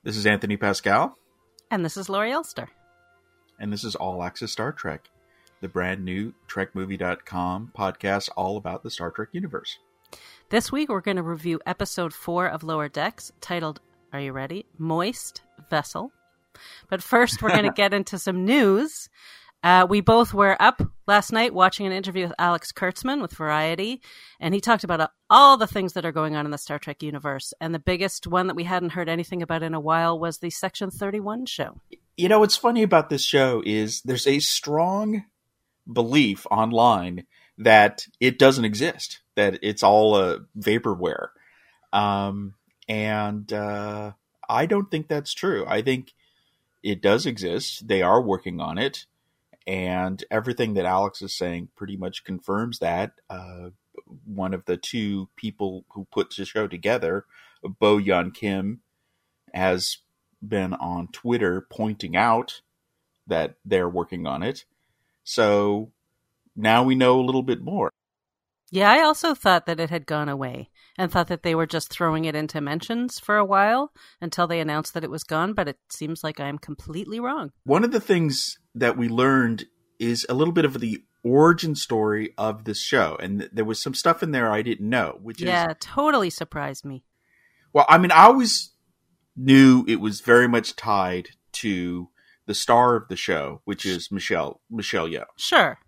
This is Anthony Pascal. And this is Laurie Elster. And this is All Access Star Trek, the brand new TrekMovie.com podcast all about the Star Trek universe. This week we're going to review episode 4 of Lower Decks, titled, are you ready? Moist Vessel. But first we're going to get into some news. We both were up last night watching an interview with Alex Kurtzman with Variety, and he talked about all the things that are going on in the Star Trek universe. And the biggest one that we hadn't heard anything about in a while was the Section 31 show. You know, what's funny about this show is there's a strong belief online that it doesn't exist, that it's all vaporware. And I don't think that's true. I think it does exist. They are working on it. And everything that Alex is saying pretty much confirms that. One of the two people who put the show together, Bo Yeon Kim, has been on Twitter pointing out that they're working on it. So now we know a little bit more. Yeah, I also thought that it had gone away and thought that they were just throwing it into mentions for a while until they announced that it was gone, but it seems like I'm completely wrong. One of the things that we learned is a little bit of the origin story of this show, and there was some stuff in there I didn't know, which totally surprised me. Well, I mean, I always knew it was very much tied to the star of the show, which is Michelle Yeoh. Sure.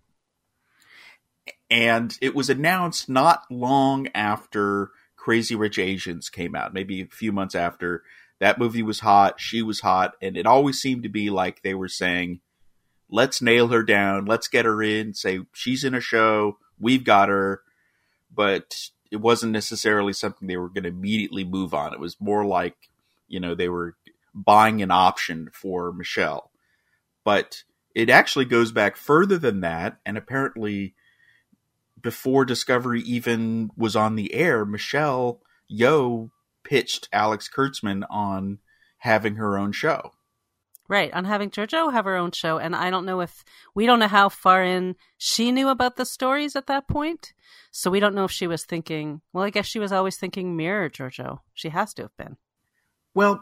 And it was announced not long after Crazy Rich Asians came out, maybe a few months after. That movie was hot, she was hot, and it always seemed to be like they were saying, let's nail her down, let's get her in, say she's in a show, we've got her. But it wasn't necessarily something they were going to immediately move on. It was more like, you know, they were buying an option for Michelle. But it actually goes back further than that, and apparently before Discovery even was on the air, Michelle Yeoh pitched Alex Kurtzman on having her own show. Right, on having JoJo have her own show. And we don't know how far in she knew about the stories at that point. So we don't know if she was thinking, well, I guess she was always thinking mirror JoJo. She has to have been. Well,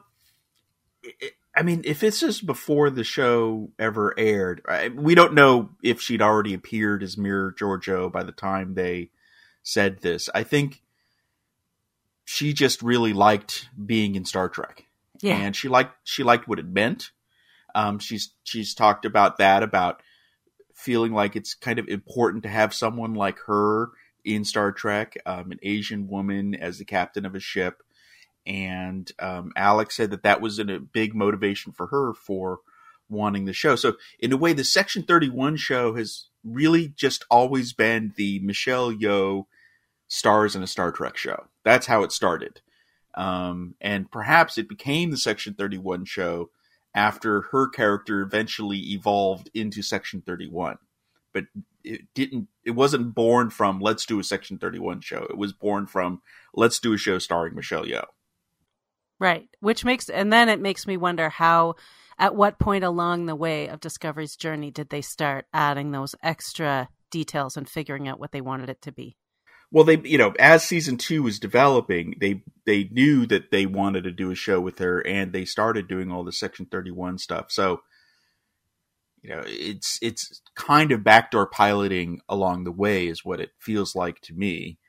I mean, if it's just before the show ever aired, we don't know if she'd already appeared as Mirror JoJo by the time they said this. I think she just really liked being in Star Trek. Yeah. And she liked what it meant. She's talked about that, about feeling like it's kind of important to have someone like her in Star Trek, an Asian woman as the captain of a ship. And Alex said that was a big motivation for her for wanting the show. So in a way, the Section 31 show has really just always been the Michelle Yeoh stars in a Star Trek show. That's how it started. And perhaps it became the Section 31 show after her character eventually evolved into Section 31. But it wasn't born from, let's do a Section 31 show. It was born from, let's do a show starring Michelle Yeoh. Right. Then it makes me wonder at what point along the way of Discovery's journey did they start adding those extra details and figuring out what they wanted it to be? Well, they, as season 2 was developing, they knew that they wanted to do a show with her, and they started doing all the Section 31 stuff. So, it's kind of backdoor piloting along the way is what it feels like to me,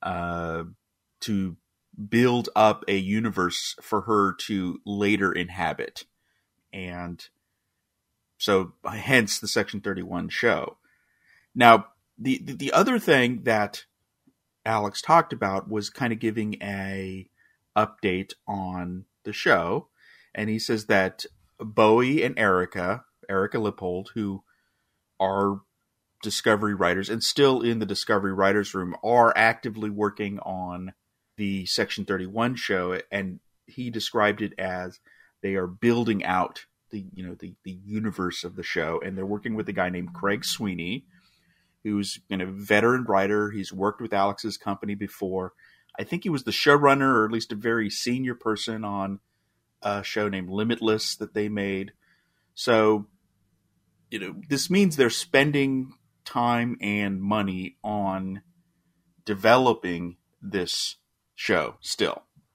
to build up a universe for her to later inhabit. And so hence the Section 31 show. Now, the other thing that Alex talked about was kind of giving a update on the show. And he says that Bowie and Erica Lippold, who are Discovery writers and still in the Discovery writers room, are actively working on the Section 31 show, and he described it as they are building out the universe of the show, and they're working with a guy named Craig Sweeney, who's a veteran writer. He's worked with Alex's company before. I think he was the showrunner, or at least a very senior person on a show named Limitless that they made. So, this means they're spending time and money on developing this show still.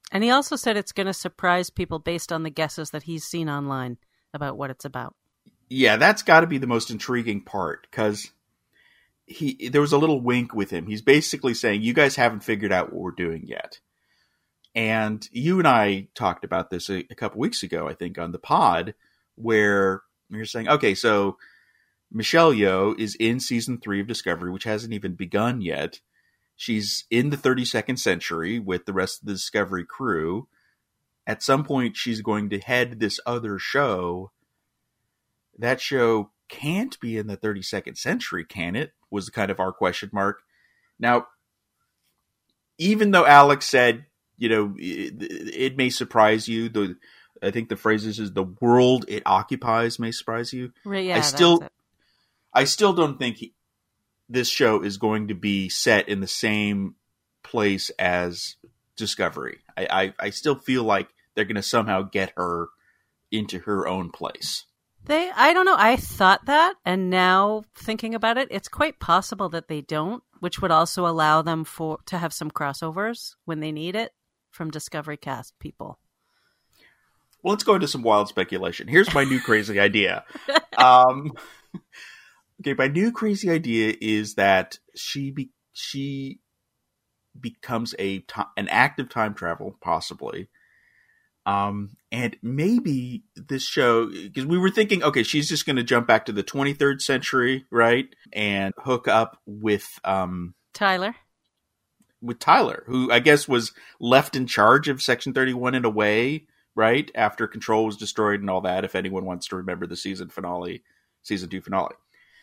And he also said it's going to surprise people based on the guesses that he's seen online about what it's about. Yeah, that's got to be the most intriguing part, because there was a little wink with him. He's basically saying, you guys haven't figured out what we're doing yet. And you and I talked about this a couple weeks ago, I think, on the pod, where you're saying, okay, so Michelle Yeoh is in season 3 of Discovery, which hasn't even begun yet. She's in the 32nd century with the rest of the Discovery crew. At some point, she's going to head this other show. That show can't be in the 32nd century, can it? Was kind of our question mark. Now, even though Alex said, it may surprise you. I think the phrase is the world it occupies may surprise you. Right, yeah, I still don't think this show is going to be set in the same place as Discovery. I still feel like they're going to somehow get her into her own place. I don't know. I thought that, and now thinking about it, it's quite possible that they don't, which would also allow them to have some crossovers when they need it from Discovery cast people. Well, let's go into some wild speculation. Here's my new crazy idea. Okay, my new crazy idea is that she becomes an active time travel, possibly. And maybe this show, because we were thinking, okay, she's just going to jump back to the 23rd century, right? And hook up with Tyler, who I guess was left in charge of Section 31 in a way, right? After Control was destroyed and all that, if anyone wants to remember the season 2 finale.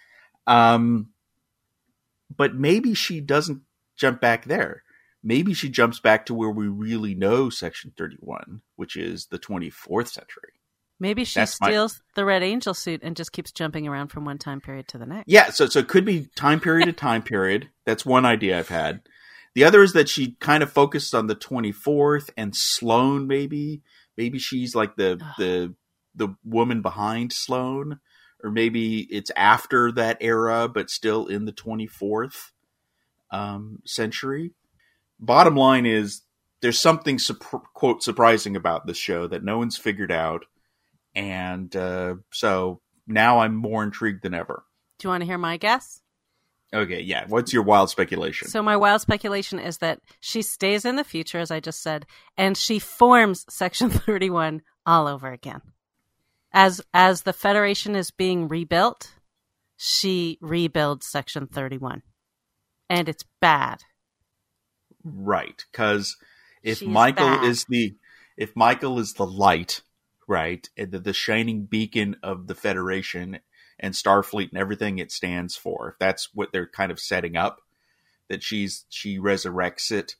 But maybe she doesn't jump back there. Maybe she jumps back to where we really know Section 31, which is the 24th century. Maybe she steals the Red Angel suit and just keeps jumping around from one time period to the next. Yeah, so it could be time period to time period. That's one idea I've had. The other is that she kind of focused on the 24th and Sloane, maybe. Maybe she's like the woman behind Sloane. Or maybe it's after that era, but still in the 24th century. Bottom line is, there's something, quote, surprising about this show that no one's figured out. And so now I'm more intrigued than ever. Do you want to hear my guess? Okay, yeah. What's your wild speculation? So my wild speculation is that she stays in the future, as I just said, and she forms Section 31 all over again. As the Federation is being rebuilt, she rebuilds Section 31. And it's bad. Right, because if Michael is the light, right, and the shining beacon of the Federation and Starfleet and everything it stands for, if that's what they're kind of setting up, that she resurrects it,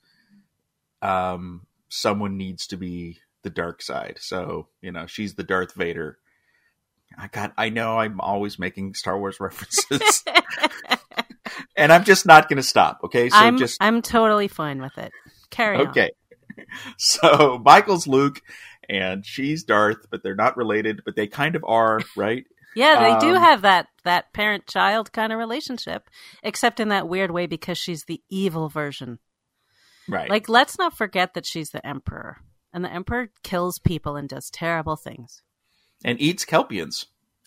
someone needs to be the dark side. So, she's the Darth Vader. I know I'm always making Star Wars references. And I'm just not going to stop, okay? So I'm totally fine with it. Carry on. Okay. So Michael's Luke, and she's Darth, but they're not related, but they kind of are, right? Yeah, they do have that parent-child kind of relationship, except in that weird way because she's the evil version. Right. Like, let's not forget that she's the Emperor, and the Emperor kills people and does terrible things. And eats Kelpians.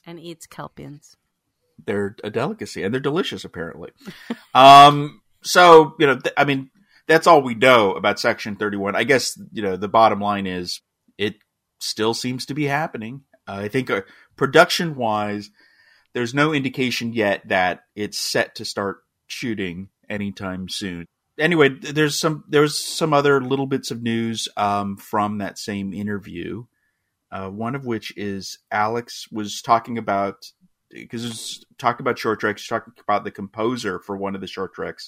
They're a delicacy, and they're delicious, apparently. So, that's all we know about Section 31. I guess, the bottom line is it still seems to be happening. I think production-wise, there's no indication yet that it's set to start shooting anytime soon. Anyway, there's some other little bits of news from that same interview. One of which is Alex was talking about, because it's talking about short treks, talking about the composer for one of the short treks,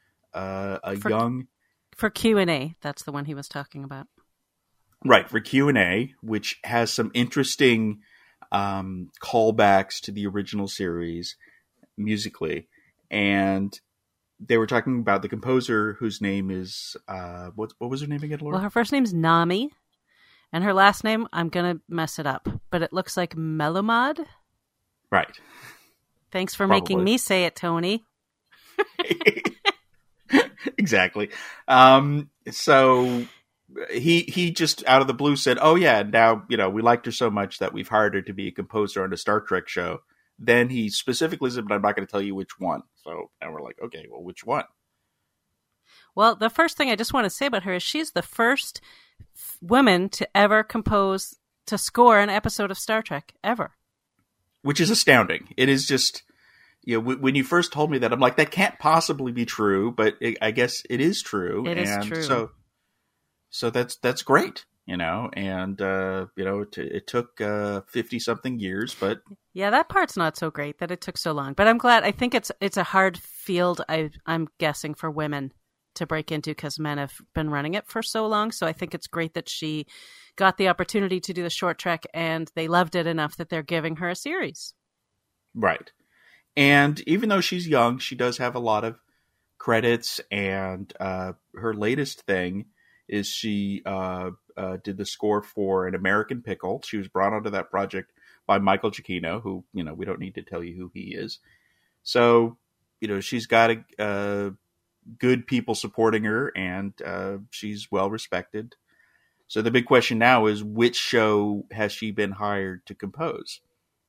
for Q&A. That's the one he was talking about. Right, for Q&A, which has some interesting callbacks to the original series musically, and they were talking about the composer whose name is what was her name again, Laura? Well, her first name's Nami. And her last name, I'm going to mess it up, but it looks like Melomad. Right. Thanks for making me say it, Tony. Exactly. So he just out of the blue said, "Oh yeah, now we liked her so much that we've hired her to be a composer on a Star Trek show." Then he specifically said, "But I'm not going to tell you which one." So, and we're like, "Okay, well, which one?" Well, the first thing I just want to say about her is she's the first woman to ever to score an episode of Star Trek ever. Which is astounding. It is just, when you first told me that, I'm like, that can't possibly be true, but I guess it is true. It is true. So that's great, and it took 50-something years, but yeah, that part's not so great that it took so long. But I'm glad. I think it's a hard field. I'm guessing for women to break into because men have been running it for so long. So I think it's great that she got the opportunity to do the short trek, and they loved it enough that they're giving her a series. Right. And even though she's young, she does have a lot of credits, and her latest thing is she did the score for An American Pickle. She was brought onto that project by Michael Giacchino, who, we don't need to tell you who he is. So, she's got good people supporting her, and she's well respected. So the big question now is, which show has she been hired to compose?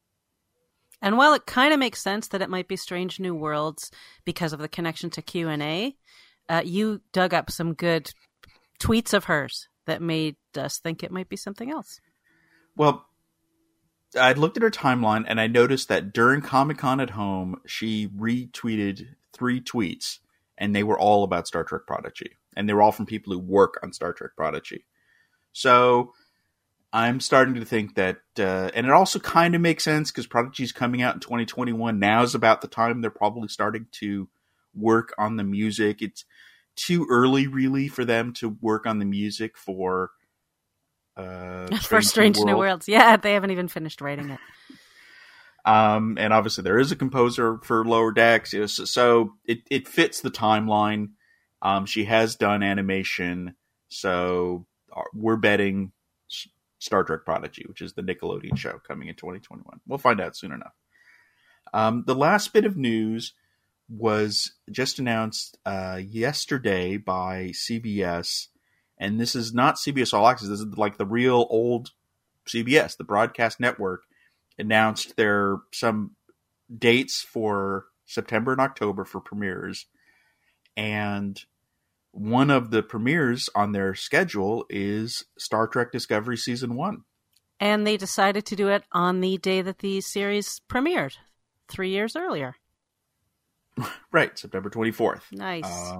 And while it kind of makes sense that it might be Strange New Worlds because of the connection to Q&A, you dug up some good tweets of hers that made us think it might be something else. Well, I looked at her timeline, and I noticed that during Comic-Con at Home, she retweeted 3 tweets, and they were all about Star Trek Prodigy. And they were all from people who work on Star Trek Prodigy. So I'm starting to think that, and it also kind of makes sense because Prodigy's coming out in 2021. Now is about the time they're probably starting to work on the music. It's too early, really, for them to work on the music for Strange New Worlds. Yeah, they haven't even finished writing it. And obviously there is a composer for Lower Decks, so it fits the timeline. She has done animation, so we're betting Star Trek Prodigy, which is the Nickelodeon show coming in 2021. We'll find out soon enough. The last bit of news was just announced yesterday by CBS, and this is not CBS All Access. This is like the real old CBS, the broadcast network, announced some dates for September and October for premieres, and one of the premieres on their schedule is Star Trek Discovery Season 1. And they decided to do it on the day that the series premiered, 3 years earlier. Right, September 24th. Nice.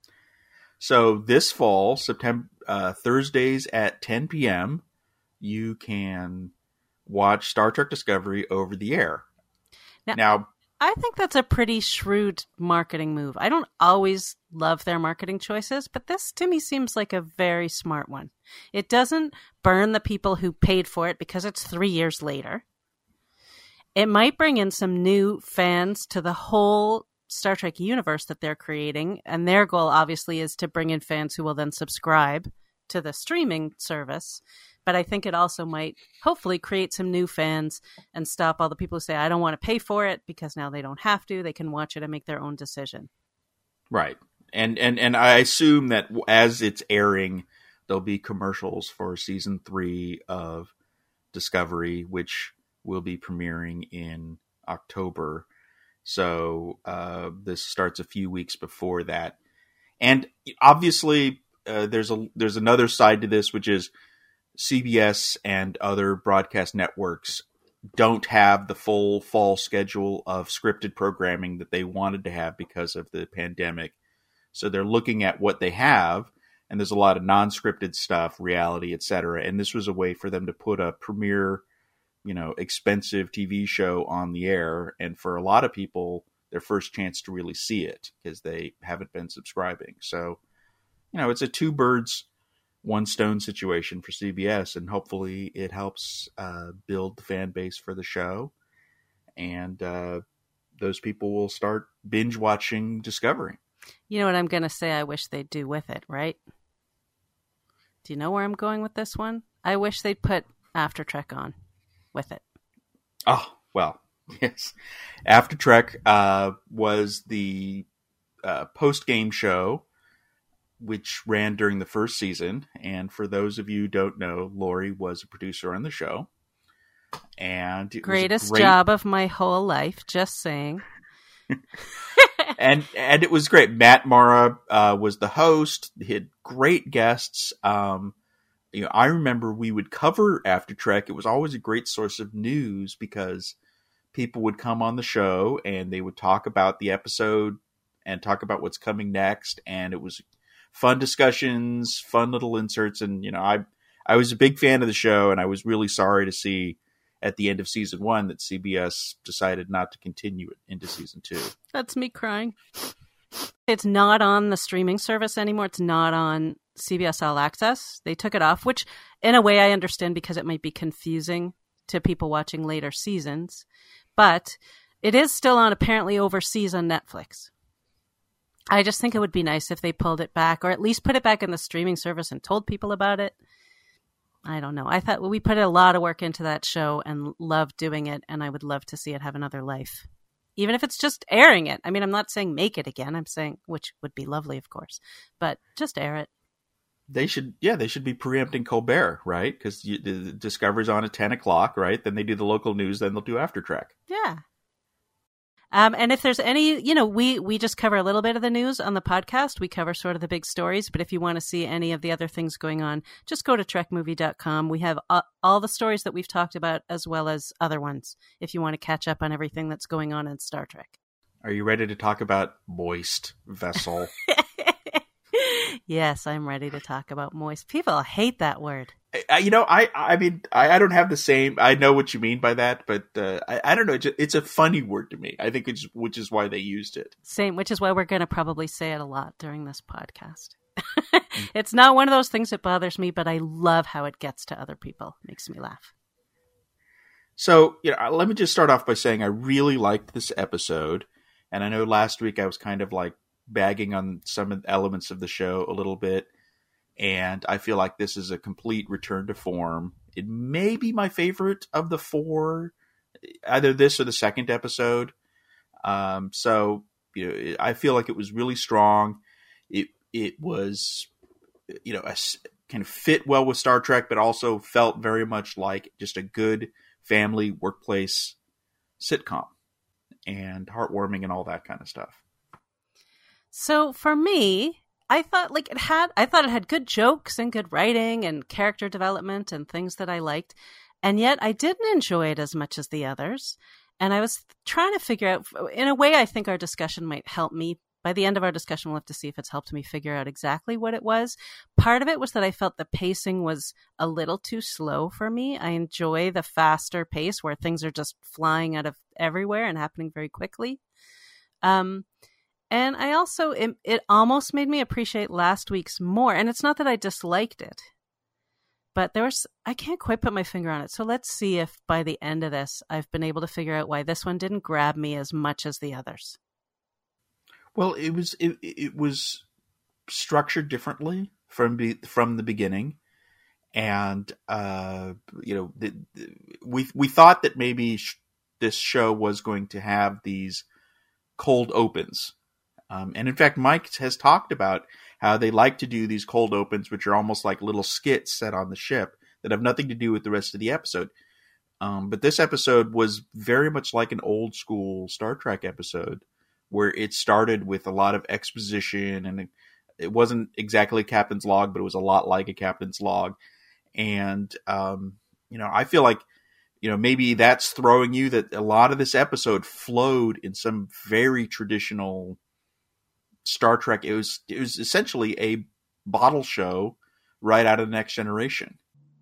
So this fall, Thursdays at 10 p.m., you can watch Star Trek Discovery over the air. Now, I think that's a pretty shrewd marketing move. I don't always love their marketing choices, but this to me seems like a very smart one. It doesn't burn the people who paid for it because it's 3 years later. It might bring in some new fans to the whole Star Trek universe that they're creating, and their goal obviously is to bring in fans who will then subscribe to the streaming service. But I think it also might hopefully create some new fans and stop all the people who say, I don't want to pay for it, because now they don't have to. They can watch it and make their own decision. Right. And I assume that as it's airing, there'll be commercials for season 3 of Discovery, which will be premiering in October. So this starts a few weeks before that. And obviously, there's another side to this, which is CBS and other broadcast networks don't have the full fall schedule of scripted programming that they wanted to have because of the pandemic. So they're looking at what they have, and there's a lot of non-scripted stuff, reality, etc. And this was a way for them to put a premiere, expensive TV show on the air. And for a lot of people, their first chance to really see it because they haven't been subscribing. So, it's a 2 birds, 1 stone situation for CBS, and hopefully it helps build the fan base for the show, and those people will start binge watching Discovery. You know what I'm going to say I wish they'd do with it, right? Do you know where I'm going with this one? I wish they'd put After Trek on with it. Oh, well, yes. After Trek was the post-game show which ran during the first season. And for those of you who don't know, Lori was a producer on the show. And it greatest was great job of my whole life, just saying. and it was great. Matt Mara was the host. He had great guests. I remember we would cover After Trek. It was always a great source of news because people would come on the show and they would talk about the episode and talk about what's coming next. And it was fun discussions, fun little inserts. And, I was a big fan of the show, and I was really sorry to see at the end of season 1 that CBS decided not to continue it into season 2. That's me crying. It's not on the streaming service anymore. It's not on CBS All Access. They took it off, which in a way I understand because it might be confusing to people watching later seasons. But it is still on apparently overseas on Netflix. I just think it would be nice if they pulled it back or at least put it back in the streaming service and told people about it. I don't know. I thought we put a lot of work into that show and loved doing it, and I would love to see it have another life. Even if it's just airing it. I mean, I'm not saying make it again. I'm saying, which would be lovely, of course, but just air it. They should be preempting Colbert, right? Because the Discovery's on at 10 o'clock, right? Then they do the local news, then they'll do After Trek. Yeah. And if there's any, we just cover a little bit of the news on the podcast. We cover sort of the big stories. But if you want to see any of the other things going on, just go to trekmovie.com. We have all the stories that we've talked about as well as other ones if you want to catch up on everything that's going on in Star Trek. Are you ready to talk about Moist Vessel? Yes, I'm ready to talk about moist. People hate that word. I mean, I don't have the same. I know what you mean by that, but I don't know. It's a funny word to me. I think which is why they used it. Same, which is why we're going to probably say it a lot during this podcast. It's not one of those things that bothers me, but I love how it gets to other people. It makes me laugh. So, let me just start off by saying I really liked this episode, and I know last week I was kind of like bagging on some of the elements of the show a little bit. And I feel like this is a complete return to form. It may be my favorite of the 4, either this or the second episode. So I feel like it was really strong. It was, kind of fit well with Star Trek, but also felt very much like just a good family workplace sitcom and heartwarming and all that kind of stuff. So for me, I thought it had good jokes and good writing and character development and things that I liked. And yet I didn't enjoy it as much as the others. And I was trying to figure out, in a way, I think our discussion might help me. By the end of our discussion, we'll have to see if it's helped me figure out exactly what it was. Part of it was that I felt the pacing was a little too slow for me. I enjoy the faster pace where things are just flying out of everywhere and happening very quickly. And I also, it almost made me appreciate last week's more. And it's not that I disliked it, but I can't quite put my finger on it. So let's see if by the end of this, I've been able to figure out why this one didn't grab me as much as the others. Well, it was structured differently from the beginning. And, we thought that maybe this show was going to have these cold opens. And in fact, Mike has talked about how they like to do these cold opens, which are almost like little skits set on the ship that have nothing to do with the rest of the episode. But this episode was very much like an old school Star Trek episode where it started with a lot of exposition, and it wasn't exactly a captain's log, but it was a lot like a captain's log. And, I feel like, maybe that's throwing you that a lot of this episode flowed in some very traditional Star Trek. It was essentially a bottle show right out of the Next Generation.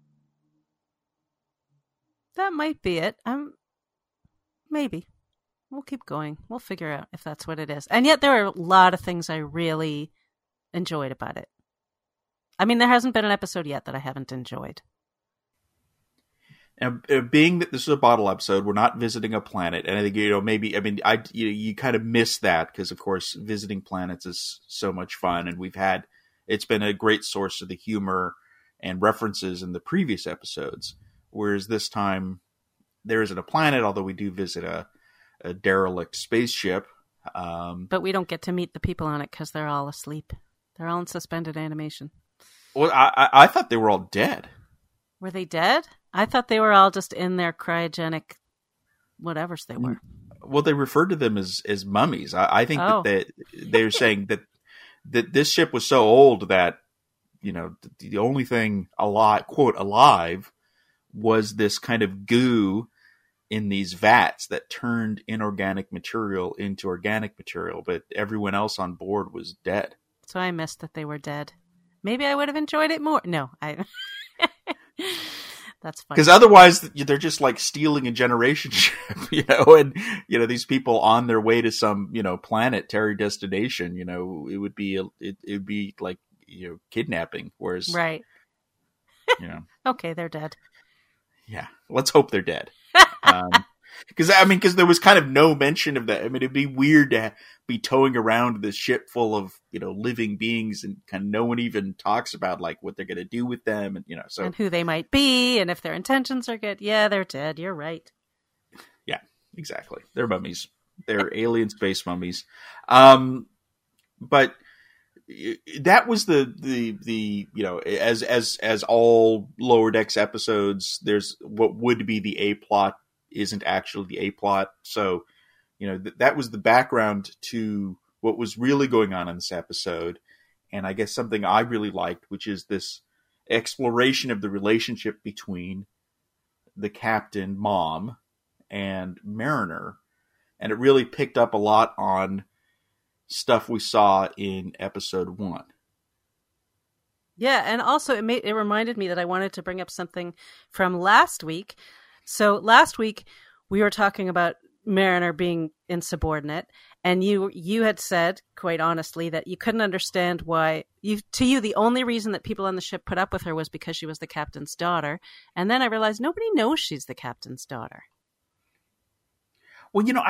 That might be it. Maybe. We'll keep going. We'll figure out if that's what it is. And yet there are a lot of things I really enjoyed about it. I mean, there hasn't been an episode yet that I haven't enjoyed. Now, being that this is a bottle episode, we're not visiting a planet, and I think you kind of miss that because, of course, visiting planets is so much fun, and it's been a great source of the humor and references in the previous episodes. Whereas this time, there isn't a planet, although we do visit a derelict spaceship. But we don't get to meet the people on it because they're all asleep. They're all in suspended animation. Well, I thought they were all dead. Were they dead? I thought they were all just in their cryogenic whatevers they were. Well, they referred to them as mummies. I think that they're saying that this ship was so old that, you know, the only thing alive, quote, alive, was this kind of goo in these vats that turned inorganic material into organic material, but everyone else on board was dead. So I missed that they were dead. Maybe I would have enjoyed it more. No, that's funny. Because otherwise, they're just like stealing a generation ship, you know, and, you know, these people on their way to some, you know, planetary destination, you know, it would be like, you know, kidnapping. Whereas, right. You know, okay, they're dead. Yeah, let's hope they're dead. Because there was kind of no mention of that. I mean, it'd be weird to be towing around this ship full of, you know, living beings, and kind of no one even talks about like what they're going to do with them, and, you know, so, and who they might be, and if their intentions are good. Yeah, they're dead. You're right. Yeah, exactly. They're mummies. They're alien space mummies. But that was the you know, as all Lower Decks episodes, there's what would be the A plot isn't actually the A plot. So, you know, that was the background to what was really going on in this episode. And I guess something I really liked, which is this exploration of the relationship between the captain, Mom, and Mariner. And it really picked up a lot on stuff we saw in episode 1. Yeah, and also it reminded me that I wanted to bring up something from last week. So last week we were talking about Mariner being insubordinate, and you had said, quite honestly, that you couldn't understand why the only reason that people on the ship put up with her was because she was the captain's daughter. And then I realized nobody knows she's the captain's daughter. Well, you know,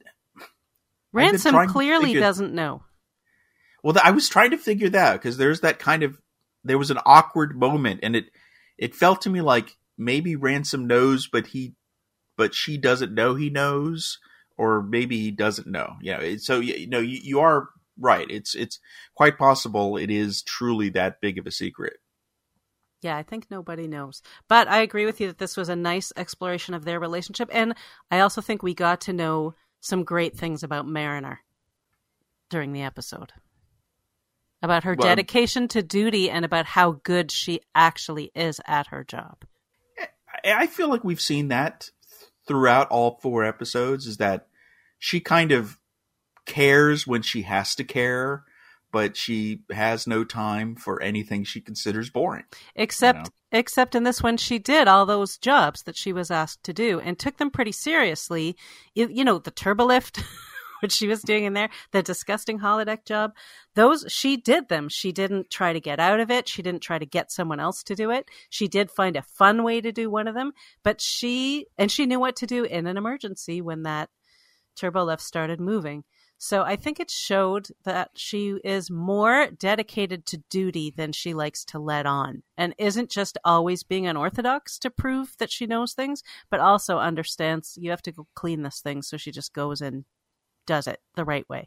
Ransom clearly doesn't know. Well, I was trying to figure that out, because there was an awkward moment, and it felt to me like maybe Ransom knows, but she doesn't know he knows, or maybe he doesn't know. You know, so, you know, you are right. It's quite possible it is truly that big of a secret. Yeah, I think nobody knows. But I agree with you that this was a nice exploration of their relationship, and I also think we got to know some great things about Mariner during the episode. About her dedication to duty, and about how good she actually is at her job. I feel like we've seen that throughout all 4 episodes, is that she kind of cares when she has to care, but she has no time for anything she considers boring. Except in this one, she did all those jobs that she was asked to do, and took them pretty seriously. You know, the turbolift, which she was doing in there, the disgusting holodeck job, those, she did them. She didn't try to get out of it. She didn't try to get someone else to do it. She did find a fun way to do one of them, but she knew what to do in an emergency when that turbolift started moving. So I think it showed that she is more dedicated to duty than she likes to let on, and isn't just always being unorthodox to prove that she knows things, but also understands you have to go clean this thing. So she just goes and does it the right way.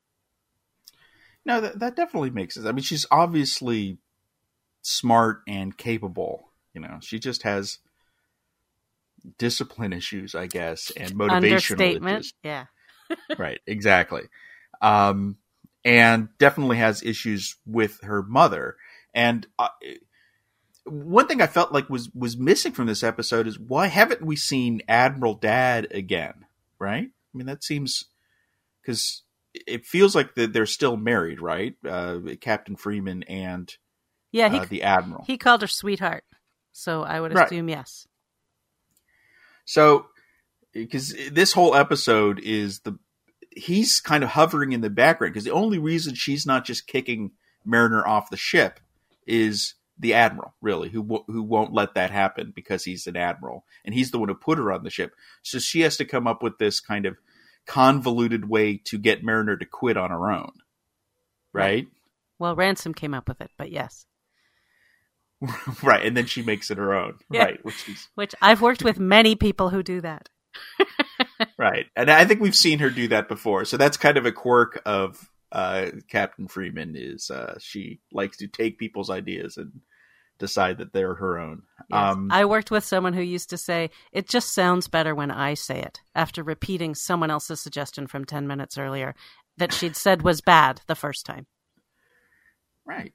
No, that definitely makes sense. I mean, she's obviously smart and capable. You know, she just has discipline issues, I guess, and motivational issues. Yeah. Right, exactly. And definitely has issues with her mother. And one thing I felt like was missing from this episode is, why haven't we seen Admiral Dad again? Right? I mean, that seems, because it feels like that they're still married, right? Captain Freeman and the Admiral. He called her sweetheart, so I would assume yes. So, because this whole episode is he's kind of hovering in the background, because the only reason she's not just kicking Mariner off the ship is the Admiral, really, who won't let that happen because he's an Admiral, and he's the one who put her on the ship. So she has to come up with this kind of convoluted way to get Mariner to quit on her own, right? Well, Ransom came up with it, but yes. Right, and then she makes it her own, yeah. Right? Which I've worked with many people who do that. Right, and I think we've seen her do that before. So that's kind of a quirk of Captain Freeman is she likes to take people's ideas and decide that they're her own. Yes. I worked with someone who used to say, it just sounds better when I say it, after repeating someone else's suggestion from 10 minutes earlier that she'd said was bad the first time. Right.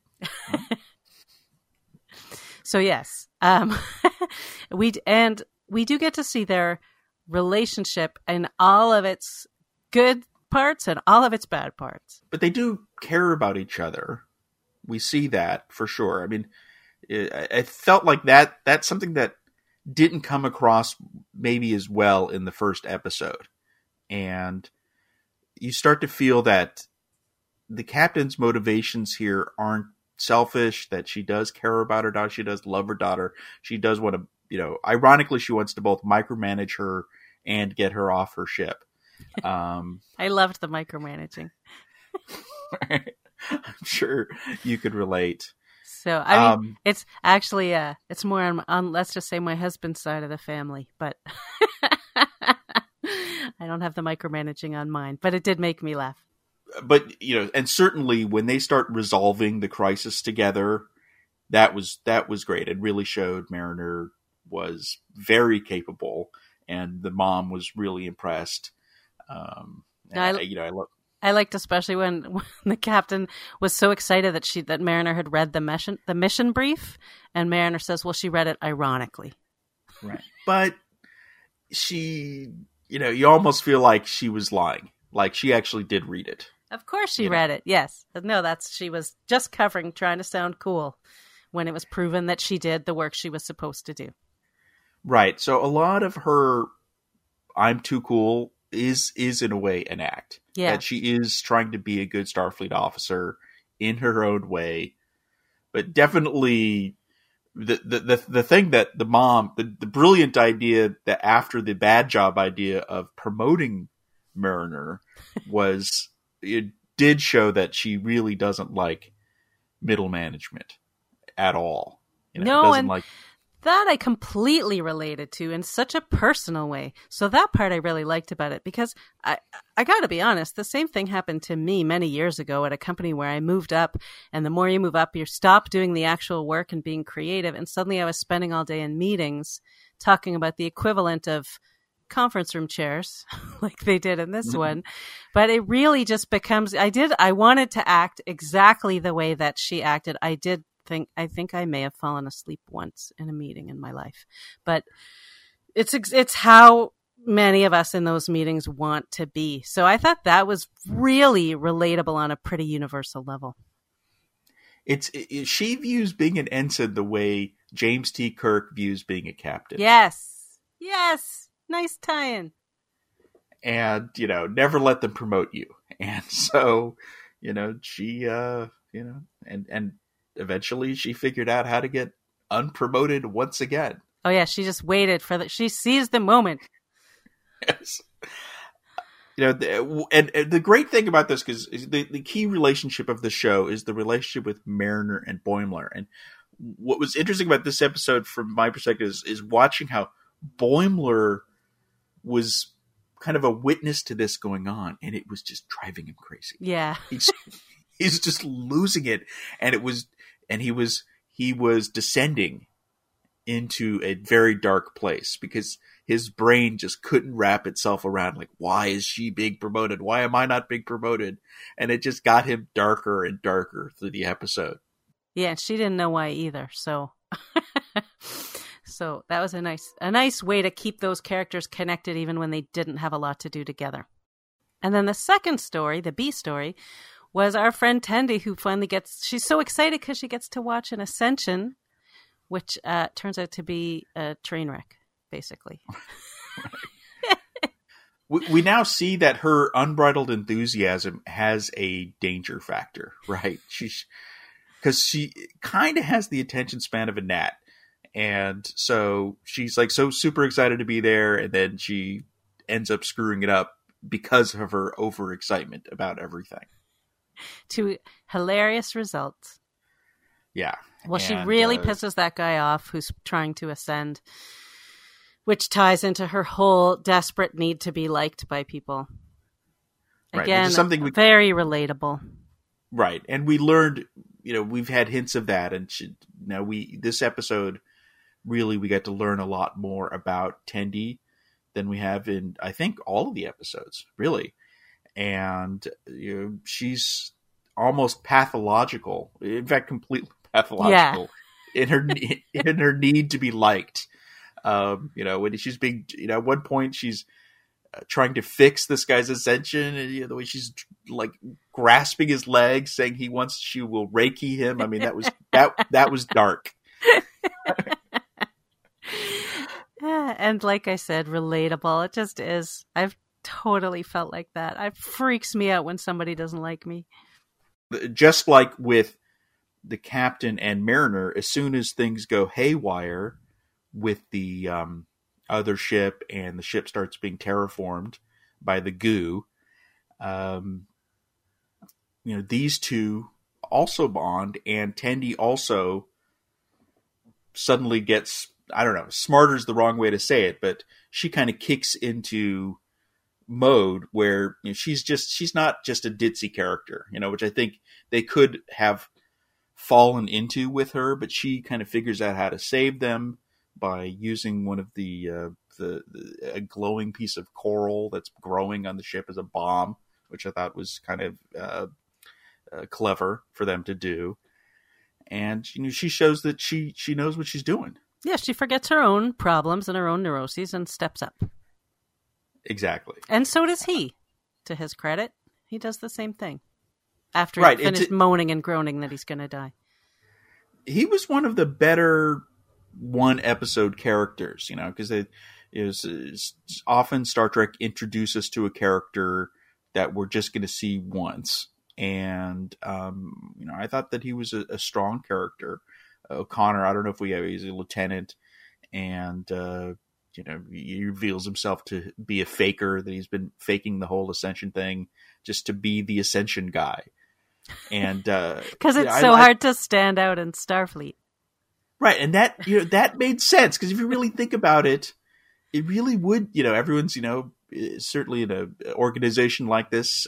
So yes, we do get to see their relationship in all of its good parts and all of its bad parts. But they do care about each other. We see that for sure. I mean, I felt like that's something that didn't come across maybe as well in the first episode. And you start to feel that the captain's motivations here aren't selfish, that she does care about her daughter. She does love her daughter. She does want to, ironically, she wants to both micromanage her and get her off her ship. I loved the micromanaging. I'm sure you could relate. So, I mean, it's actually, it's more on, let's just say, my husband's side of the family, but I don't have the micromanaging on mine, but it did make me laugh. But, and certainly when they start resolving the crisis together, that was great. It really showed Mariner was very capable, and the mom was really impressed. I liked especially when the captain was so excited that Mariner had read the mission brief, and Mariner says, well, she read it ironically. Right. But she, you almost feel like she was lying. Like she actually did read it. Of course she read it, yes. No, she was just trying to sound cool when it was proven that she did the work she was supposed to do. Right. So a lot of her I'm too cool is in a way an act. Yeah. That she is trying to be a good Starfleet officer in her own way. But definitely the thing that the mom, the brilliant idea that after the bad job idea of promoting Mariner was, it did show that she really doesn't like middle management at all. That I completely related to in such a personal way. So that part I really liked about it, because I got to be honest, the same thing happened to me many years ago at a company where I moved up, and the more you move up, you stop doing the actual work and being creative. And suddenly I was spending all day in meetings talking about the equivalent of conference room chairs like they did in this one. But it really just becomes, I wanted to act exactly the way that she acted. I think I may have fallen asleep once in a meeting in my life, but it's how many of us in those meetings want to be. So I thought that was really relatable on a pretty universal level. She views being an ensign the way James T. Kirk views being a captain. Yes. Nice tie-in. And, never let them promote you. And so, she, and eventually she figured out how to get unpromoted once again. Oh yeah, she just waited she seized the moment. Yes. And the great thing about this, because the key relationship of the show is the relationship with Mariner and Boimler. And what was interesting about this episode from my perspective is watching how Boimler was kind of a witness to this going on, and it was just driving him crazy. Yeah. He's just losing it. And he was descending into a very dark place because his brain just couldn't wrap itself around, like, why is she being promoted? Why am I not being promoted? And it just got him darker and darker through the episode. Yeah, and she didn't know why either. So, so that was a nice way to keep those characters connected even when they didn't have a lot to do together. And then the second story, the B story, was our friend Tendi, who finally she's so excited because she gets to watch an ascension, which turns out to be a train wreck, basically. We now see that her unbridled enthusiasm has a danger factor, right? Because she kind of has the attention span of a gnat. And so she's like so super excited to be there, and then she ends up screwing it up because of her overexcitement about everything. To hilarious results. Yeah. Well, she really pisses that guy off who's trying to ascend, which ties into her whole desperate need to be liked by people. Again, something very relatable. Right. And we learned, we've had hints of that. And this episode, really, we got to learn a lot more about Tendi than we have in, I think, all of the episodes, really. And she's almost pathological. In fact, completely pathological in her need to be liked. When she's being, at one point she's trying to fix this guy's ascension, and the way she's like grasping his legs, saying she will reiki him. I mean, that was dark. And like I said, relatable. It just is. I've totally felt like that. It freaks me out when somebody doesn't like me. Just like with the captain and Mariner, as soon as things go haywire with the other ship and the ship starts being terraformed by the goo, these two also bond, and Tendi also suddenly gets, I don't know, smarter is the wrong way to say it, but she kind of kicks into mode where she's not just a ditzy character, which I think they could have fallen into with her, but she kind of figures out how to save them by using one of a glowing piece of coral that's growing on the ship as a bomb, which I thought was kind of clever for them to do. And she shows that she knows what she's doing. Yeah, she forgets her own problems and her own neuroses and steps up. Exactly. And so does he. To his credit, he does the same thing. After he finished moaning and groaning that he's going to die. He was one of the better one-episode characters, because it is often Star Trek introduces us to a character that we're just going to see once. And, I thought that he was a strong character. O'Connor, I don't know if he's a lieutenant, and, he reveals himself to be a faker, that he's been faking the whole Ascension thing just to be the Ascension guy. And because it's so hard to stand out in Starfleet. Right. And that, that made sense, because if you really think about it, it really would, everyone's, certainly in an organization like this,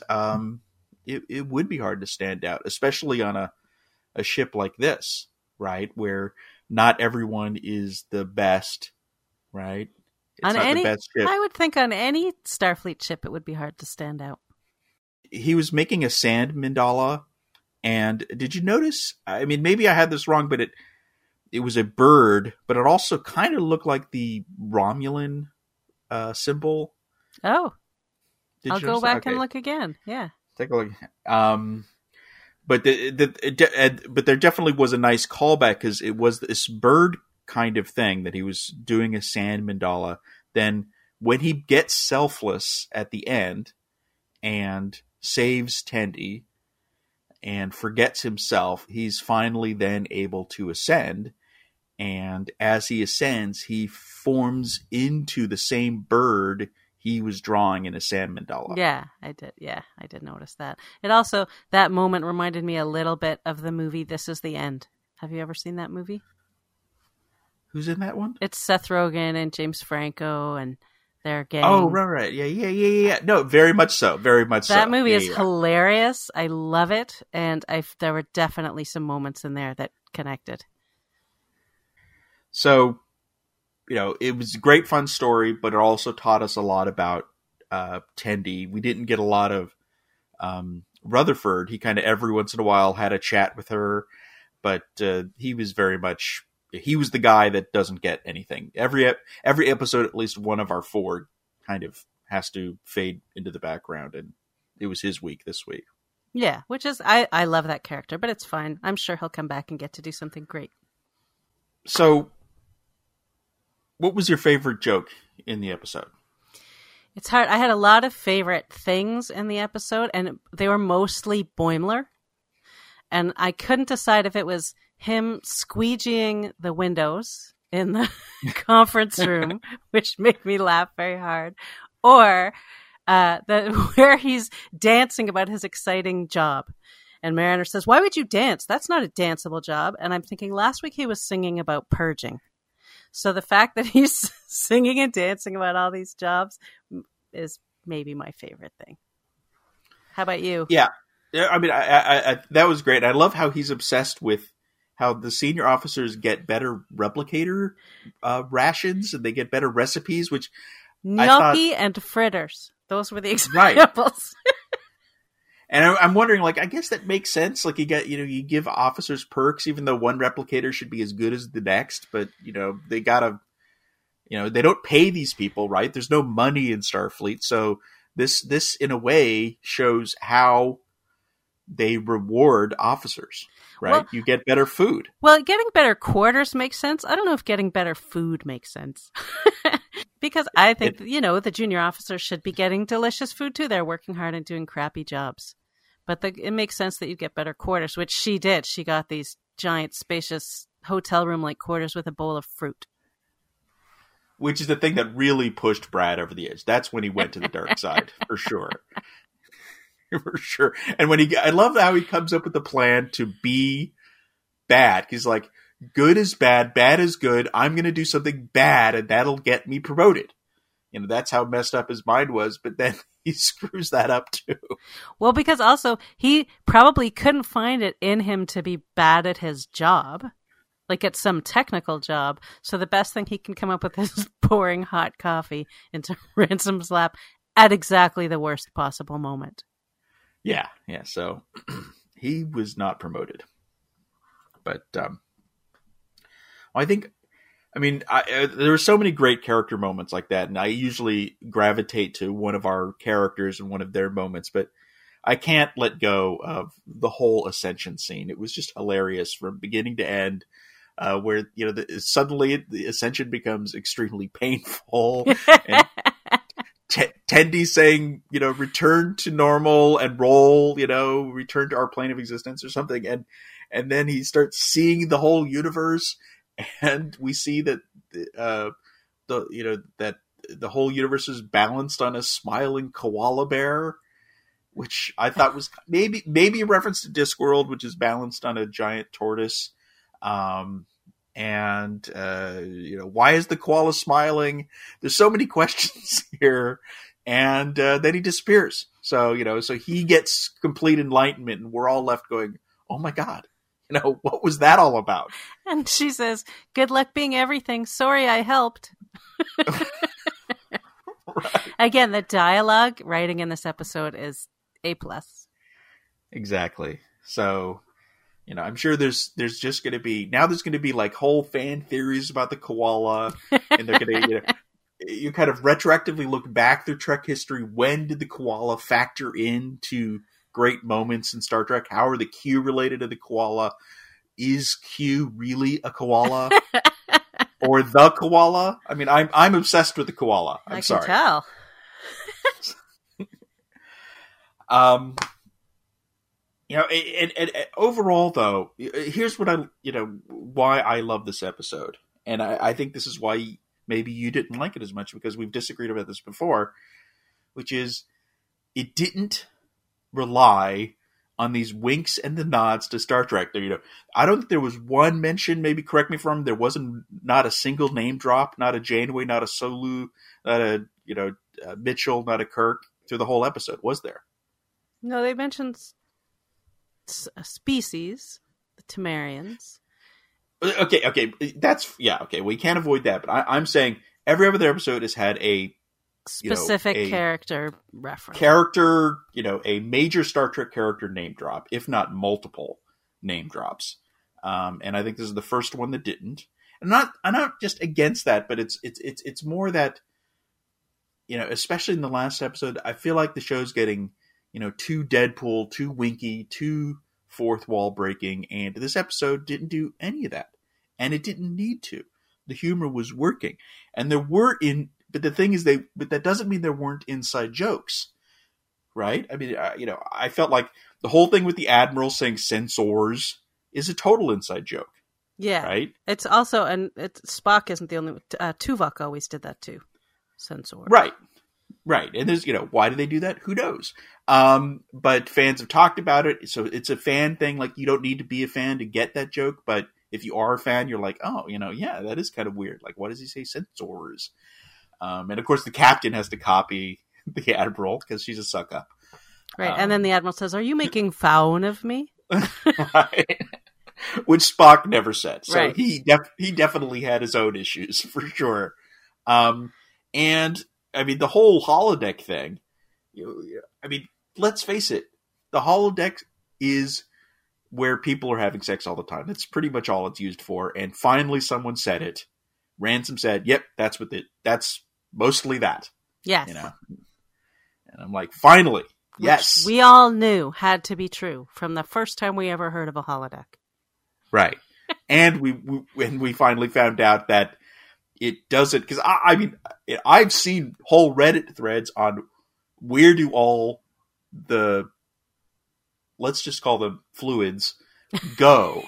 it would be hard to stand out, especially on a ship like this, right? Where not everyone is the best, right? It's not the best ship. I would think on any Starfleet ship, it would be hard to stand out. He was making a sand mandala, and did you notice? I mean, maybe I had this wrong, but it was a bird, but it also kind of looked like the Romulan symbol. Oh, I'll go back and look again. Yeah, take a look. But but there definitely was a nice callback, because it was this bird kind of thing that he was doing a sand mandala. Then when he gets selfless at the end and saves Tendi and forgets himself, he's finally then able to ascend. And as he ascends, he forms into the same bird he was drawing in a sand mandala. Yeah, I did. Yeah, I did notice that. It also, that moment reminded me a little bit of the movie This Is the End. Have you ever seen that movie? Who's in that one? It's Seth Rogen and James Franco and their gang. Oh, right. Yeah. No, very much so. Very much that movie is hilarious. I love it. And there were definitely some moments in there that connected. So, it was a great fun story, but it also taught us a lot about Tendi. We didn't get a lot of Rutherford. He kind of every once in a while had a chat with her, but he was very much, he was the guy that doesn't get anything. Every episode, at least one of our four kind of has to fade into the background, and it was his week this week. Yeah, which is, I love that character, but it's fine. I'm sure he'll come back and get to do something great. So, what was your favorite joke in the episode? It's hard. I had a lot of favorite things in the episode, and they were mostly Boimler. And I couldn't decide if it was him squeegeeing the windows in the conference room, which made me laugh very hard, or where he's dancing about his exciting job. And Mariner says, "Why would you dance? That's not a danceable job." And I'm thinking, last week he was singing about purging. So the fact that he's singing and dancing about all these jobs is maybe my favorite thing. How about you? Yeah. I mean, I that was great. I love how he's obsessed with how the senior officers get better replicator rations and they get better recipes, which Gnocchi and fritters. Those were the examples. Right. And I'm wondering, like, I guess that makes sense. Like, you give officers perks, even though one replicator should be as good as the next. But, they gotta, they don't pay these people, right? There's no money in Starfleet. So this in a way shows how they reward officers, right? Well, you get better food. Well, getting better quarters makes sense. I don't know if getting better food makes sense. Because I think, the junior officers should be getting delicious food too. They're working hard and doing crappy jobs. But it makes sense that you get better quarters, which she did. She got these giant, spacious hotel room-like quarters with a bowl of fruit. Which is the thing that really pushed Brad over the edge. That's when he went to the dark side, for sure. For sure. And I love how he comes up with the plan to be bad. He's like, good is bad is good. I'm going to do something bad, and that'll get me promoted. That's how messed up his mind was, but then he screws that up too. Well, because also he probably couldn't find it in him to be bad at his job, like at some technical job. So the best thing he can come up with is pouring hot coffee into Ransom's lap at exactly the worst possible moment. Yeah. So he was not promoted. But I think, there were so many great character moments like that, and I usually gravitate to one of our characters and one of their moments, but I can't let go of the whole Ascension scene. It was just hilarious from beginning to end, where suddenly the Ascension becomes extremely painful, and Tendi saying, return to normal and roll, return to our plane of existence or something, and then he starts seeing the whole universe. And we see that that the whole universe is balanced on a smiling koala bear, which I thought was maybe a reference to Discworld, which is balanced on a giant tortoise. Why is the koala smiling? There's so many questions here, and then he disappears. So so he gets complete enlightenment, and we're all left going, "Oh my God." What was that all about? And she says, good luck being everything. Sorry I helped. Right. Again, the dialogue writing in this episode is A+. Exactly. So, I'm sure there's just going to be, now there's going to be like whole fan theories about the koala. And they're going to, you kind of retroactively look back through Trek history. When did the koala factor into great moments in Star Trek? How are the Q related to the koala? Is Q really a koala? Or the koala? I'm obsessed with the koala. I'm sorry. I can tell. And overall though, here's what why I love this episode. And I think this is why maybe you didn't like it as much, because we've disagreed about this before, which is it didn't rely on these winks and the nods to Star Trek. I don't think there was one mention, maybe correct me if I'm wrong, there wasn't not a single name drop, not a Janeway, not a Sulu, not a Mitchell, not a Kirk through the whole episode, was there? No, they mentioned a species, the Temerians. Okay, we can't avoid that, but I'm saying every other episode has had a specific character reference. A major Star Trek character name drop, if not multiple name drops. And I think this is the first one that didn't. And I'm not just against that, but it's more that, especially in the last episode, I feel like the show's getting, too Deadpool, too winky, too fourth wall breaking. And this episode didn't do any of that. And it didn't need to. The humor was working. And but the thing is, but that doesn't mean there weren't inside jokes, right? I felt like the whole thing with the Admiral saying sensors is a total inside joke. Yeah. Right? It's also, and Spock isn't the only, Tuvok always did that too. Sensor. Right. And there's, why do they do that? Who knows? But fans have talked about it. So it's a fan thing. Like, you don't need to be a fan to get that joke. But if you are a fan, you're like, oh, yeah, that is kind of weird. Like, why does he say sensors? And of course, the captain has to copy the Admiral because she's a suck up. Right. And then the Admiral says, "Are you making fun of me?" Right. Which Spock never said. So Right. he definitely had his own issues for sure. And I mean, the whole holodeck thing, I mean, let's face it, the holodeck is where people are having sex all the time. That's pretty much all it's used for. And finally someone said it. Ransom said, "Yep, that's mostly that." Yes. You know. And I'm like, finally. Which yes. we all knew had to be true from the first time we ever heard of a holodeck. Right. And we finally found out that it doesn't, because I mean, I've seen whole Reddit threads on where do all the, let's just call them fluids, go.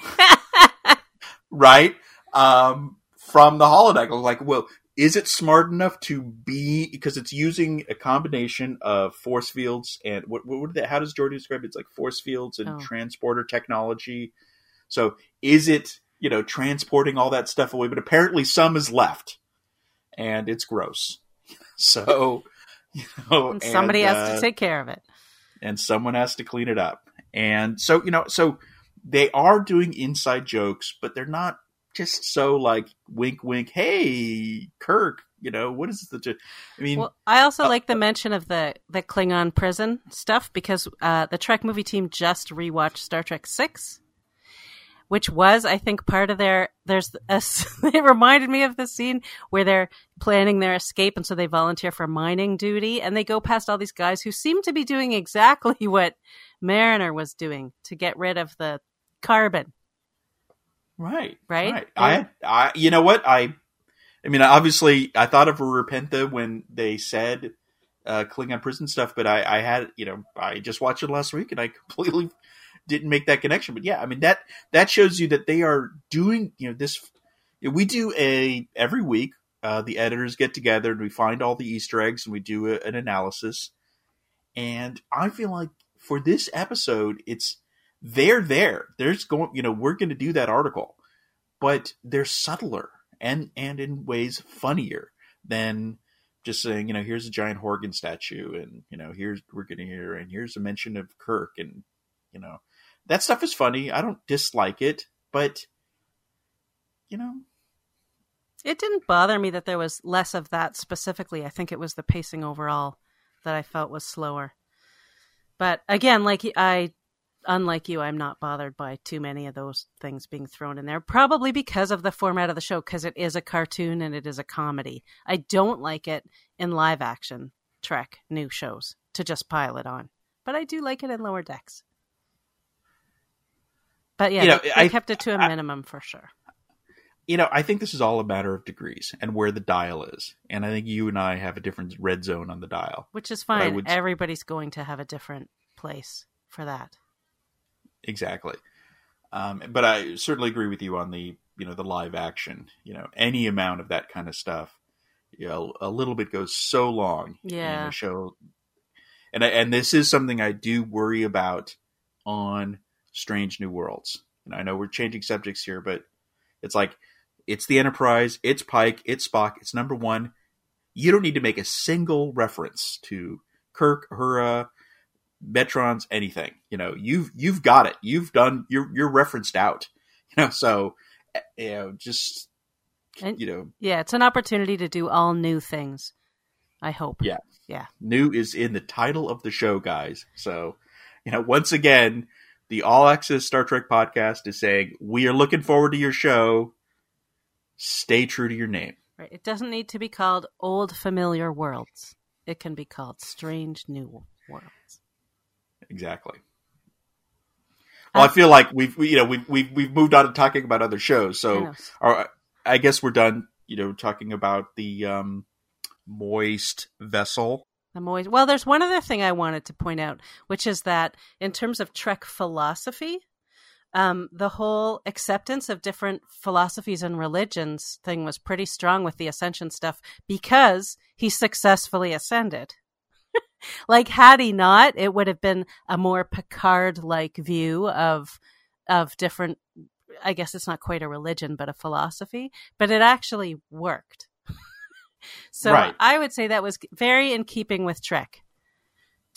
Right? From the holodeck. I was like, well, is it smart enough to be, because it's using a combination of force fields and how does Geordi describe it? It's like force fields and transporter technology. So is it, transporting all that stuff away? But apparently some is left and it's gross. So, and somebody has to take care of it. And someone has to clean it up. And so, so they are doing inside jokes, but they're not just so like wink, wink. Hey, Kirk, what is the? I mean, well, I also like the mention of the Klingon prison stuff because the Trek movie team just rewatched Star Trek VI, which was, I think, part of their. It reminded me of the scene where they're planning their escape, and so they volunteer for mining duty, and they go past all these guys who seem to be doing exactly what Mariner was doing to get rid of the carbon. Right. Yeah. I you know what? I mean, obviously, I thought of a Repentha when they said Klingon prison stuff, but I had, I just watched it last week and I completely didn't make that connection. But yeah, I mean, that shows you that they are doing, this. We do every week, the editors get together and we find all the Easter eggs and we do an analysis. And I feel like for this episode, they're there. There's going, we're going to do that article, but they're subtler and in ways funnier than just saying, here's a giant Horgan statue and, here's a mention of Kirk and, that stuff is funny. I don't dislike it, but, It didn't bother me that there was less of that specifically. I think it was the pacing overall that I felt was slower. But again, unlike you, I'm not bothered by too many of those things being thrown in there, probably because of the format of the show, because it is a cartoon and it is a comedy. I don't like it in live action Trek new shows to just pile it on, but I do like it in Lower Decks. But yeah, they kept it to a minimum for sure. I think this is all a matter of degrees and where the dial is. And I think you and I have a different red zone on the dial. Which is fine. Everybody's going to have a different place for that. Exactly. But I certainly agree with you on the, the live action, any amount of that kind of stuff, a little bit goes so long in a show. And this is something I do worry about on Strange New Worlds. And I know we're changing subjects here, but it's like, it's the Enterprise, it's Pike, it's Spock, it's number one. You don't need to make a single reference to Kirk, Uhura, Metrons, anything. You've got it. You're referenced out. So just yeah, it's an opportunity to do all new things. I hope. Yeah. New is in the title of the show, guys. So once again, the All Access Star Trek podcast is saying we are looking forward to your show. Stay true to your name. Right. It doesn't need to be called Old Familiar Worlds. It can be called Strange New Worlds. Exactly. Well, I feel like we've moved on to talking about other shows, so I guess we're done. Talking about the moist vessel. Well, there's one other thing I wanted to point out, which is that in terms of Trek philosophy, the whole acceptance of different philosophies and religions thing was pretty strong with the Ascension stuff because he successfully ascended. Like, had he not, it would have been a more Picard-like view of different, I guess it's not quite a religion, but a philosophy, but it actually worked. So right. I would say that was very in keeping with Trek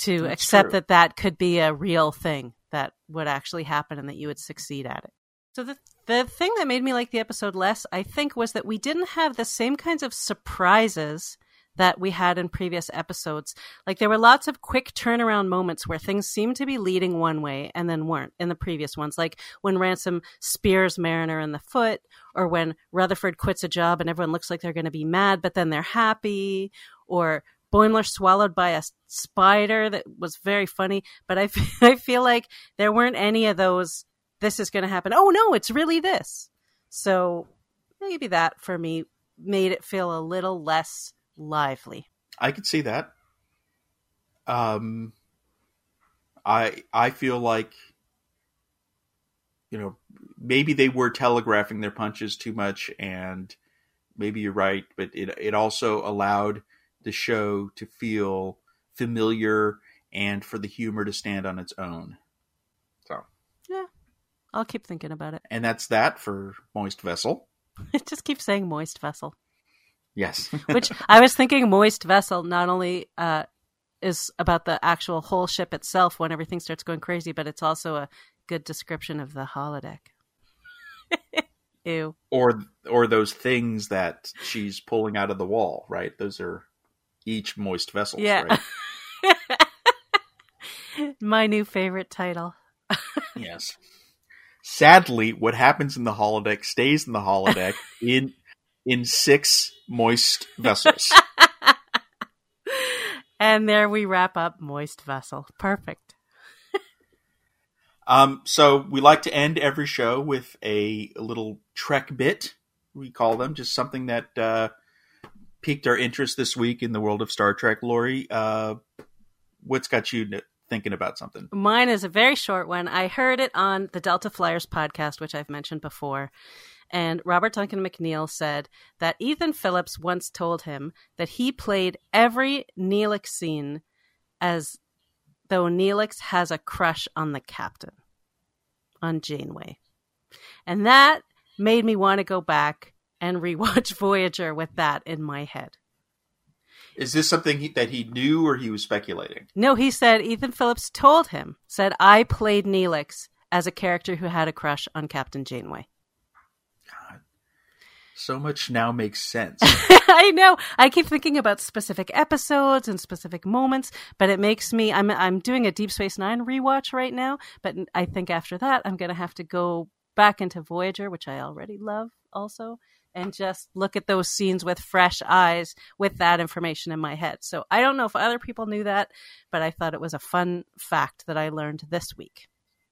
to That's accept true. that could be a real thing that would actually happen and that you would succeed at it. So the thing that made me like the episode less, I think, was that we didn't have the same kinds of surprises that we had in previous episodes. Like, there were lots of quick turnaround moments where things seemed to be leading one way and then weren't in the previous ones. Like when Ransom spears Mariner in the foot, or when Rutherford quits a job and everyone looks like they're going to be mad, but then they're happy, or Boimler swallowed by a spider. That was very funny. But I feel like there weren't any of those, this is going to happen. Oh, no, it's really this. So maybe that, for me, made it feel a little less lively. I could see that. I feel like, maybe they were telegraphing their punches too much, and maybe you're right, but it also allowed the show to feel familiar and for the humor to stand on its own. So yeah, I'll keep thinking about it. And that's that for Moist Vessel. Just keep saying Moist Vessel. Yes. Which I was thinking Moist Vessel not only is about the actual whole ship itself when everything starts going crazy, but it's also a good description of the holodeck. Ew. Or those things that she's pulling out of the wall, right? Those are each moist vessels, yeah. Right? My new favorite title. Yes. Sadly, what happens in the holodeck stays in the holodeck in 6 moist vessels. And there we wrap up Moist Vessel. Perfect. So we like to end every show with a little Trek bit, we call them, just something that piqued our interest this week in the world of Star Trek. Lori, what's got you thinking about something? Mine is a very short one. I heard it on the Delta Flyers podcast, which I've mentioned before. And Robert Duncan McNeil said that Ethan Phillips once told him that he played every Neelix scene as though Neelix has a crush on the captain, on Janeway. And that made me want to go back and rewatch Voyager with that in my head. Is this something that he knew, or he was speculating? No, he said Ethan Phillips told him, said, I played Neelix as a character who had a crush on Captain Janeway. God, so much now makes sense. I know. I keep thinking about specific episodes and specific moments, but it makes me, I'm doing a Deep Space Nine rewatch right now, but I think after that, I'm going to have to go back into Voyager, which I already love also, and just look at those scenes with fresh eyes with that information in my head. So I don't know if other people knew that, but I thought it was a fun fact that I learned this week.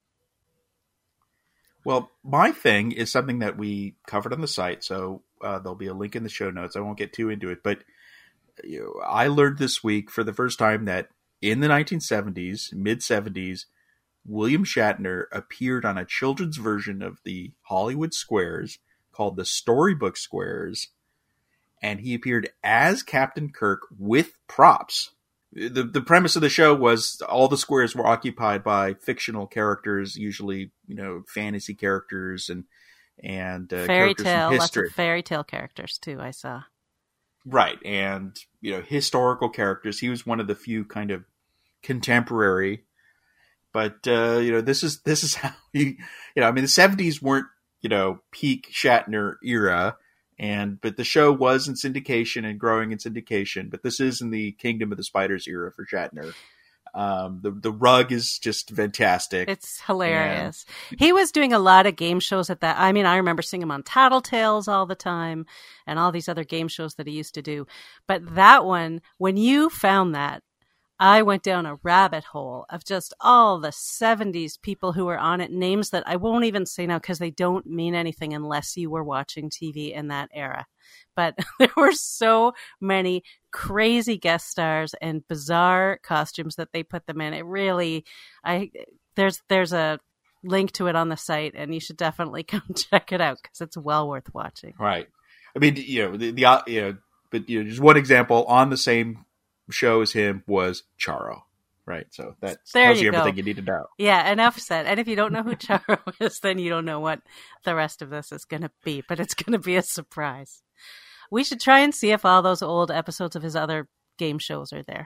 Well, my thing is something that we covered on the site, so there'll be a link in the show notes. I won't get too into it, but I learned this week for the first time that in the 1970s, mid-70s, William Shatner appeared on a children's version of the Hollywood Squares called the Storybook Squares, and he appeared as Captain Kirk with props. The premise of the show was all the squares were occupied by fictional characters, usually, fantasy characters and fairy characters tale, from lots history. of fairy tale characters too, I saw. Right, and historical characters. He was one of the few kind of contemporary, but this is how he, the 70s weren't peak Shatner era, but the show was in syndication and growing in syndication. But this is in the Kingdom of the Spiders era for Shatner. The rug is just fantastic. It's hilarious. He was doing a lot of game shows at that. I remember seeing him on Tattletales all the time and all these other game shows that he used to do. But that one, when you found that, I went down a rabbit hole of just all the 70s people who were on it, names that I won't even say now because they don't mean anything unless you were watching TV in that era. But there were so many crazy guest stars and bizarre costumes that they put them in. It really, there's a link to it on the site, and you should definitely come check it out because it's well worth watching. Right. But just one example on the same show as him was Charo. Right. So that tells you everything you need to know. Yeah, enough said. And if you don't know who Charo is, then you don't know what the rest of this is going to be, but it's going to be a surprise. We should try and see if all those old episodes of his other game shows are there.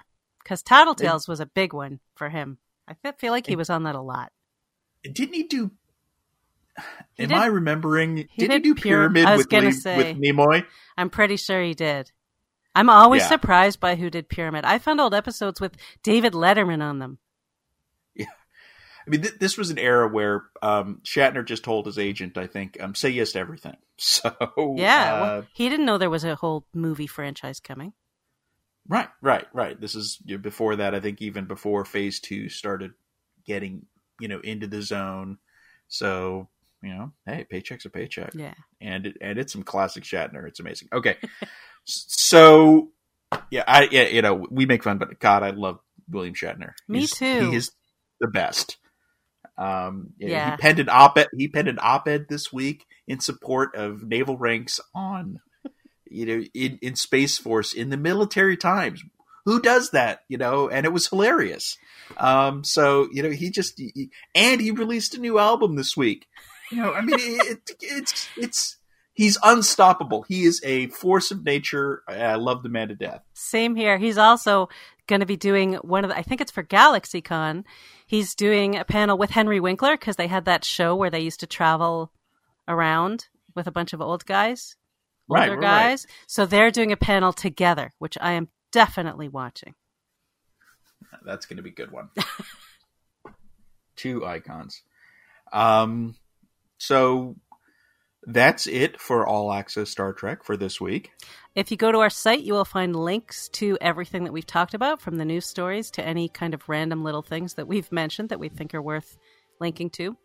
Because Tattletales was a big one for him. I feel like he was on that a lot. Didn't he do... I remembering? Didn't he do Pyramid with Nimoy? I'm pretty sure he did. I'm always surprised by who did Pyramid. I found old episodes with David Letterman on them. Yeah. I mean, this was an era where Shatner just told his agent, I think, say yes to everything. So well, he didn't know there was a whole movie franchise coming. Right. This is before that. I think even before Phase 2 started getting, into the zone. So, hey, paycheck's a paycheck. Yeah. And it's some classic Shatner. It's amazing. Okay. So, we make fun, but God, I love William Shatner. Me too. He is the best. He penned an op-ed this week in support of naval ranks on, in Space Force in the military times. Who does that? And it was hilarious. So he released a new album this week. I mean, he's unstoppable. He is a force of nature. I love the man to death. Same here. He's also going to be doing I think it's for GalaxyCon. He's doing a panel with Henry Winkler because they had that show where they used to travel around with a bunch of older guys. Right. So they're doing a panel together, which I am definitely watching. That's going to be a good one. Two icons. So that's it for All Access Star Trek for this week. If you go to our site, you will find links to everything that we've talked about, from the news stories to any kind of random little things that we've mentioned that we think are worth linking to.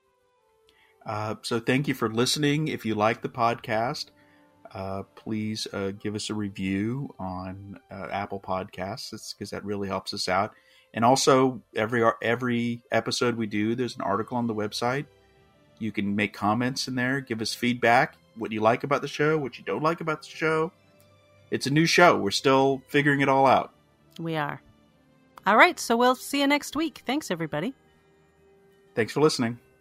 So thank you for listening. If you like the podcast, please give us a review on Apple Podcasts, because that really helps us out. And also, every episode we do, there's an article on the website. You can make comments in there, give us feedback, what you like about the show, what you don't like about the show. It's a new show. We're still figuring it all out. We are. All right, so we'll see you next week. Thanks, everybody. Thanks for listening.